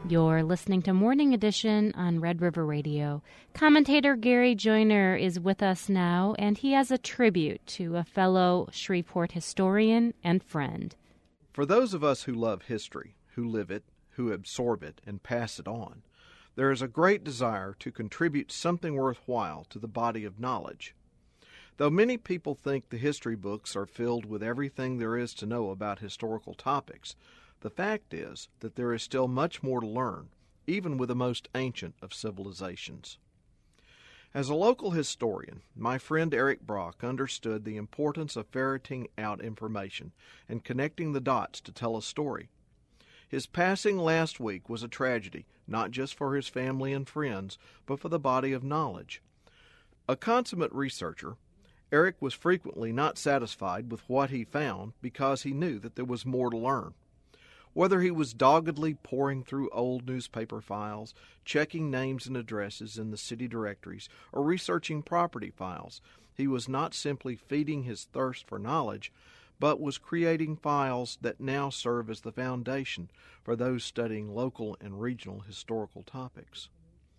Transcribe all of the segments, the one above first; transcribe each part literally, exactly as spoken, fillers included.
You're listening to Morning Edition on Red River Radio. Commentator Gary Joyner is with us now, and he has a tribute to a fellow Shreveport historian and friend. For those of us who love history, who live it, who absorb it, and pass it on, there is a great desire to contribute something worthwhile to the body of knowledge. Though many people think the history books are filled with everything there is to know about historical topics, the fact is that there is still much more to learn, even with the most ancient of civilizations. As a local historian, my friend Eric Brock understood the importance of ferreting out information and connecting the dots to tell a story. His passing last week was a tragedy, not just for his family and friends, but for the body of knowledge. A consummate researcher, Eric was frequently not satisfied with what he found because he knew that there was more to learn. Whether he was doggedly poring through old newspaper files, checking names and addresses in the city directories, or researching property files, he was not simply feeding his thirst for knowledge, but was creating files that now serve as the foundation for those studying local and regional historical topics.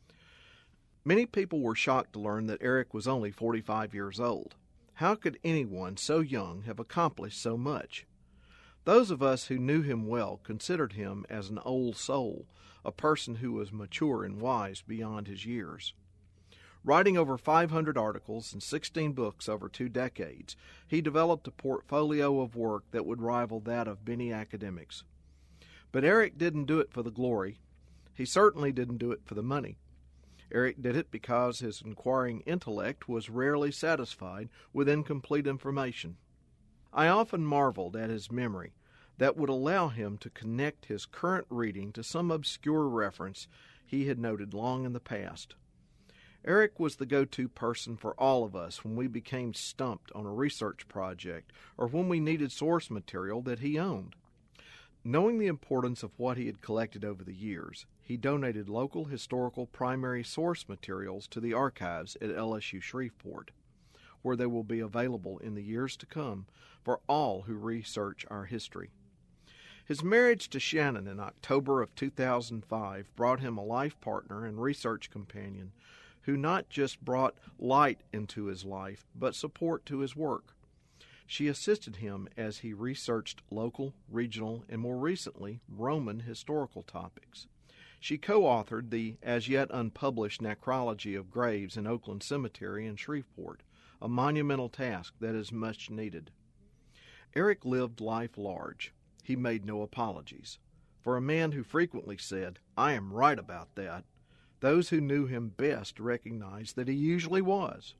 Many people were shocked to learn that Eric was only forty-five years old. How could anyone so young have accomplished so much? Those of us who knew him well considered him as an old soul, a person who was mature and wise beyond his years. Writing over five hundred articles and sixteen books over two decades, he developed a portfolio of work that would rival that of many academics. But Eric didn't do it for the glory. He certainly didn't do it for the money. Eric did it because his inquiring intellect was rarely satisfied with incomplete information. I often marveled at his memory that would allow him to connect his current reading to some obscure reference he had noted long in the past. Eric was the go-to person for all of us when we became stumped on a research project or when we needed source material that he owned. Knowing the importance of what he had collected over the years, he donated local historical primary source materials to the archives at L S U Shreveport, where they will be available in the years to come for all who research our history. His marriage to Shannon in October of two thousand five brought him a life partner and research companion who not just brought light into his life, but support to his work. She assisted him as he researched local, regional, and more recently, Roman historical topics. She co-authored the as yet unpublished necrology of graves in Oakland Cemetery in Shreveport, a monumental task that is much needed. Eric lived life large. He made no apologies. For a man who frequently said, "I am right about that," those who knew him best recognized that he usually was.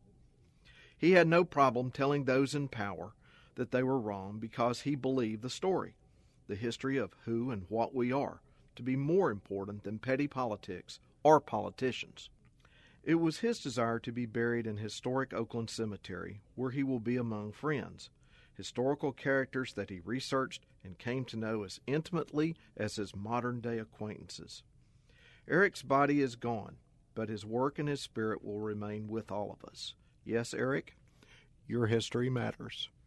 He had no problem telling those in power that they were wrong because he believed the story, the history of who and what we are, to be more important than petty politics or politicians. It was his desire to be buried in historic Oakland Cemetery, where he will be among friends, historical characters that he researched and came to know as intimately as his modern-day acquaintances. Eric's body is gone, but his work and his spirit will remain with all of us. Yes, Eric, your history matters.